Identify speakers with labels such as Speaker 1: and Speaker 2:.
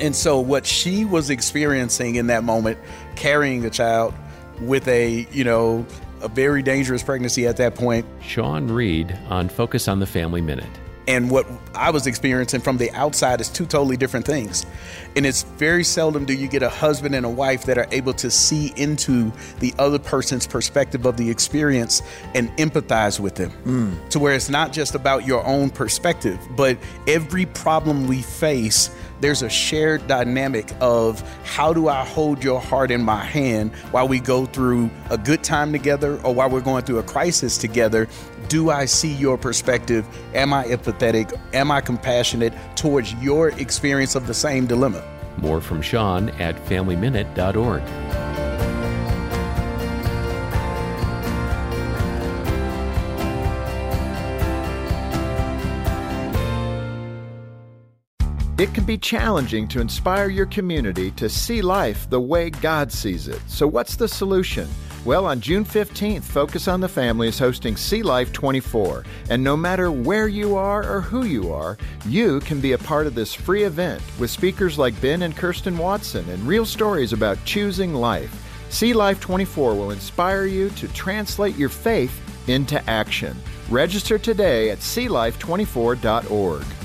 Speaker 1: And so what she was experiencing in that moment, carrying a child with a very dangerous pregnancy at that point.
Speaker 2: Sean Reed on Focus on the Family Minute.
Speaker 1: And what I was experiencing from the outside is two totally different things. And it's very seldom do you get a husband and a wife that are able to see into the other person's perspective of the experience and empathize with them. To where it's not just about your own perspective, but every problem we face, there's a shared dynamic of how do I hold your heart in my hand while we go through a good time together or while we're going through a crisis together. Do I see your perspective? Am I empathetic? Am I compassionate towards your experience of the same dilemma?
Speaker 2: More from Sean at FamilyMinute.org.
Speaker 3: It can be challenging to inspire your community to see life the way God sees it. So what's the solution? Well, on June 15th, Focus on the Family is hosting See Life 24. And no matter where you are or who you are, you can be a part of this free event with speakers like Ben and Kirsten Watson and real stories about choosing life. See Life 24 will inspire you to translate your faith into action. Register today at seelife24.org.